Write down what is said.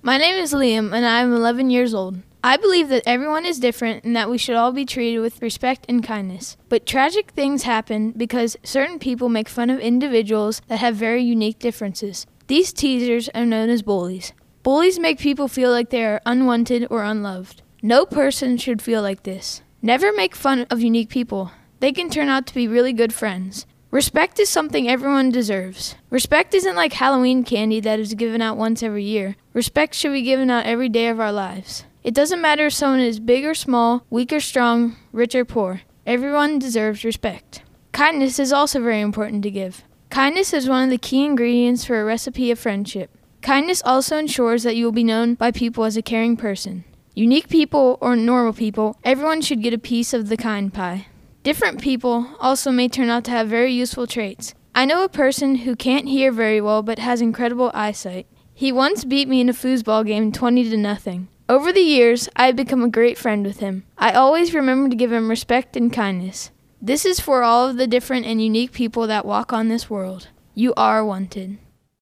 My name is Liam, and I am 11 years old. I believe that everyone is different and that we should all be treated with respect and kindness. But tragic things happen because certain people make fun of individuals that have very unique differences. These teasers are known as bullies. Bullies make people feel like they are unwanted or unloved. No person should feel like this. Never make fun of unique people. They can turn out to be really good friends. Respect is something everyone deserves. Respect isn't like Halloween candy that is given out once every year. Respect should be given out every day of our lives. It doesn't matter if someone is big or small, weak or strong, rich or poor. Everyone deserves respect. Kindness is also very important to give. Kindness is one of the key ingredients for a recipe of friendship. Kindness also ensures that you will be known by people as a caring person. Unique people or normal people, everyone should get a piece of the kind pie. Different people also may turn out to have very useful traits. I know a person who can't hear very well but has incredible eyesight. He once beat me in a foosball game 20-0. Over the years, I have become a great friend with him. I always remember to give him respect and kindness. This is for all of the different and unique people that walk on this world. You are wanted.